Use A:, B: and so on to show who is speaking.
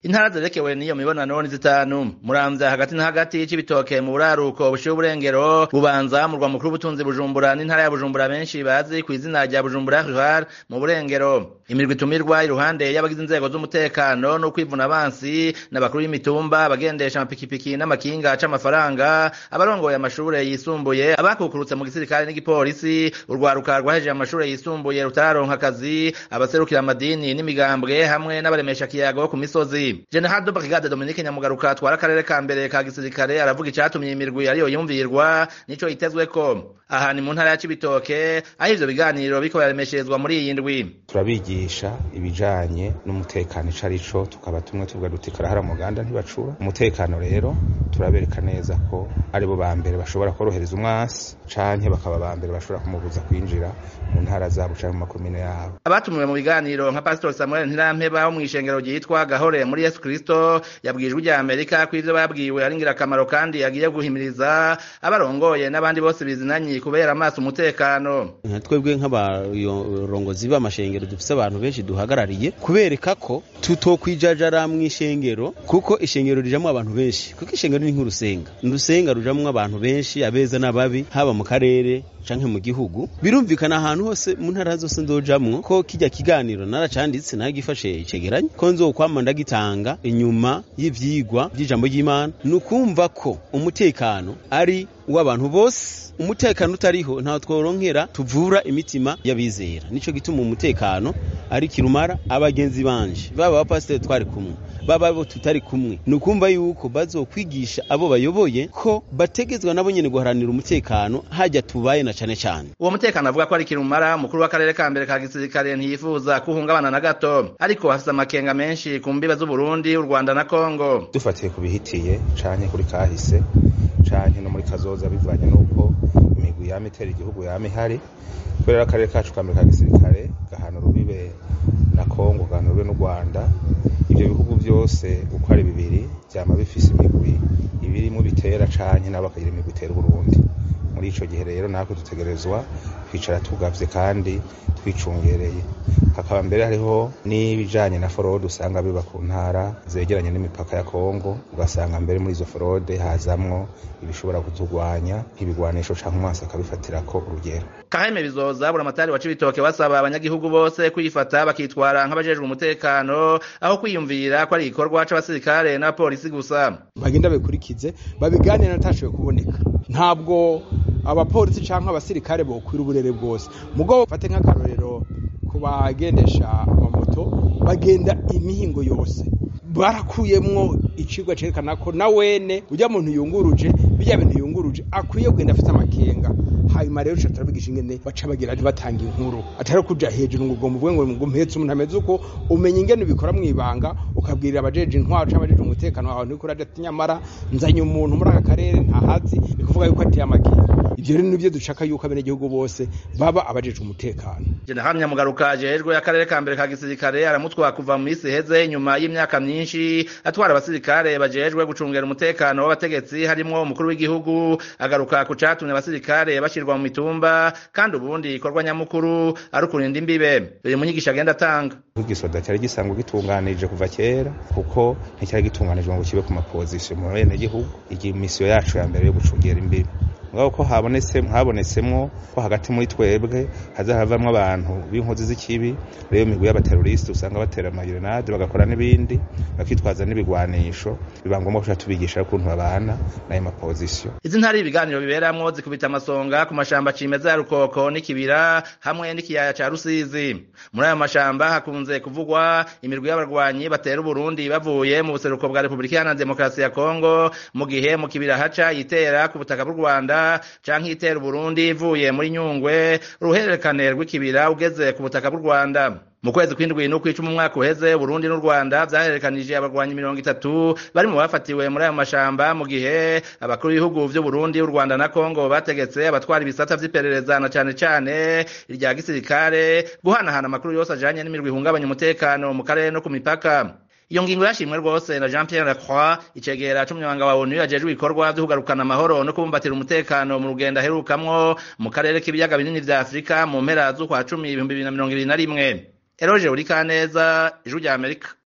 A: Intara zerekewe n'iyo mibonano ni zitanu. Muramvya hagati na hagati c'ibitoke mu buraruko bushiye uburengero, Bubanza mu rwa mukuru w'ubutunzi Bujumbura n'intara ya Bujumbura benshi bazi kw'izina rya Bujumbura Rural mu burengero. Imirwi itumirwa iruhande y'abagize inzego z'umutekano no kwivuna abansi n'abakuru y'imitumba abagendesha amapikipiki n'amakinga c'amafaranga, abarongoye amashure yisumbuye, abakukurutse mu gisirikare n'igipolisi, urwaruka rwahejeje amashure yisumbuye rutararonka akazi, abaserukira amadini n'imigambwe hamwe n'abaremesha kiyago ku misozi. General de Brigade Dominique Nyamugaruka twara akarere ka mbere ka gisirikare aravuga icatumye imirwi ariyo yumvirwa nico itezweko. Aha ni mu ntara ya Cibitoke, aho ivyo biganiro biko yaremesherezwa muri iyi ndwi.
B: Turabigisha ibijanye n'umutekano icarico, tukaba tumwe tuvuga duti karahara muganda ntibacura. Umutekano rero turabereka neza ko aribo ba mbere bashobora korohereza umwasi canke bakaba ba mbere bashobora kumubuza kwinjira mu ntara zabo canke mu makomine yabo.
A: Abatumiwe mu biganiro nka Pastor Samuel Ntirampeba wo mw'ishengero ryitwa Gahore muri Yesu Kristo yabwijwe rya Amerika ko ivyo babwiwe ari ngirakamaro kandi yagiye guhimiriza abarongoye n'abandi bose bizinanyi kubera amaso umutekano.
C: Twebwe nk'abarongozi b'amashengero dufise abantu benshi duhagarariye kubereka ko tutokwijajara mw'ishengero kuko ishengero rijamwo abantu benshi, kuko ishengero ni nk'urusenga. Urusenga rujamwo abantu benshi abeza n'ababi haba mu karere canke mu gihugu. Birumvikana ahantu hose mu ntara zose ndojamwo ko kijya kiganiro naracanditse nagifashe icegeranyo ko nzokwama ndagitanga inyuma y'ivyigwa by'ijambo ry'Imana. Nukumva ko umutekano ari w'abantu bose, umutekano utariho nta tworonkera tuvura imitima y'abizera. Nico gituma umutekano ari kirumara abagenzi banje baba abapasiteri twari kumwe baba abo tutari kumwe. Nukumva yuko bazokwigisha abo bayoboye ko bategezwa nabo nyene guharanira umutekano hajya tubaye na cane cane.
A: Uwo mutekano avuga ko ari kirumara, mukuru w'akarere ka mbere ka gisirikare ntiyifuza kuhungabana na gato, ariko hafise amakenga menshi ku mbibe z'u Burundi, u Rwanda na Kongo.
B: Dufatiye kubihitiye canke kuri kahise canke no muri kazoza bivanye nuko imigwi yamitera igihugu yamihari, kubera akarere kacu ka mbere ka gisirikare gahana rubibe na Kongo, gahana rubibe n'u Rwanda. Ivyo bihugu byose uko ari bibiri byama bifise imigwi ibirimo bitera canke n'abakagira imigwi itera Burundi. Muri ico gihe rero nako dutegerezwa kwicara tugavye kandi twicungereye. Hakaba mbere hariho n'ibijanye na forode usanga biba ku ntara zegeranye n'imipaka ya Kongo, ugasanga mbere muri izo forode hazamwo ibishobora kutugwanya nk'ibigwanisho canke umwansi akabifatirako urugero.
A: Kaheme Bizoza buramatari wa Cibitoke basaba abanyagihugu bose kwifata bakitwara nk'abajejwe umutekano aho kwiyumvira ko ari igikorwa c'abasirikare na polisi gusa.
D: Bagenda bekurikize babiganira natashoboye kuboneka. Ntabwo abapolisi canke abasirikare bokwira uburere bwose. Mugabo fate nk'akarorero kubagendesha amamoto bagenda imihingo yose. Barakuyemwo icigwa cerekana ko na wene ujya muntu yunguruje bijya bintu yunguruje akwiye kugenda afite amakenga. Hanyuma rero turabigisha ingene baca bagira batanga inkuru atari kuja hejuru ngo ugomba uvuge ngo mpetse umuntu ameze uko, umenya ingene ubikora mwibanga ukabwirira abajeje intwaro c'abajeje umutekano wawe niko uraje ati nyamara nzanye umuntu muri aka karere ntahazi, bikuvuga yuko ati amakenga. Ivyo rero nivyo dushaka yuko abene gihugu bose baba abajeje umutekano.
A: General Nyamugaruka ajejwe akarere ka mbere ka gisirikare aramutwa kuva mu isi heze nyuma y'imyaka myinshi atwara abasirikare bajejwe gucungera umutekano w'abategetsi harimwo umukuru w'igihugu, agaruka ku catumye abasirikare bashirwa mu mitumba kandi ubundi ikorwa nyamukuru ari ukurinda imbibe. Biri mu nyigisho agenda atanga.
B: Igisoda cyari gisanzwe gitunganije kuva kera kuko nticyari gitunganijwe ngo kibe ku mapozisiyo mu bene gihugu. Iyi misiyo yacu ya mbere yo gucungera imbibe ngaho ko habonetsemwo ko hagati muri twebwe hazahavamwo abantu b'inkozi z'ikibi, rero imigwi y'abateroriste usanga batera amagerenade bagakora n'ibindi bakitwaza n'ibigwanisho, biba ngombwa ko tubigisha ukuntu babana n'ayo mapozisiyo.
A: Izi ntari ibiganiro biberamwo zikubita amasonga ku mashamba cimeza ya Rukoko n'Ikibira hamwe n'ikiyaya ca Rusizi. Muri ayo mashamba hakunze kuvugwa imirwi y'abarwanyi batera Burundi bavuye mu buseruko bwa Republika Iharanira Demokarasi ya Kongo, mu gihe mu Kibira haca yitera ku butaka bw'u Rwanda canke itera Burundi ivuye muri Nyungwe, uruhererekane rw'Ikibira ugeze ku butaka bw'u Rwanda. Mu kwezi kw'indwi no kw'icumi umwaka uheze Burundi n'u Rwanda vyaherekanije abarwanyi 30 bari mu bafatiwe muri ayo mashamba, mu gihe abakuru b'ibihugu vy'u Burundi, u Rwanda na Kongo bategetse abatwara ibisata vy'iperereza na cane cane irya gisirikare guhanahana amakuru yose ajanye n'imirwi ihungabanya umutekano mu karere no ku mipaka. Iyo ngingo yashimwe rwose na Jean Pierre Lacroix, icegera c'umunyamabanga wa ONU yajejwe ibikorwa vyo kugarukana amahoro no kubumbatira umutekano mu rugendo aherukamwo mu karere k'ibiyaga binini vya Afrika mu mpera z'ukwa 10 2021. Eroje Urikaneza, Ijwi rya Amerika.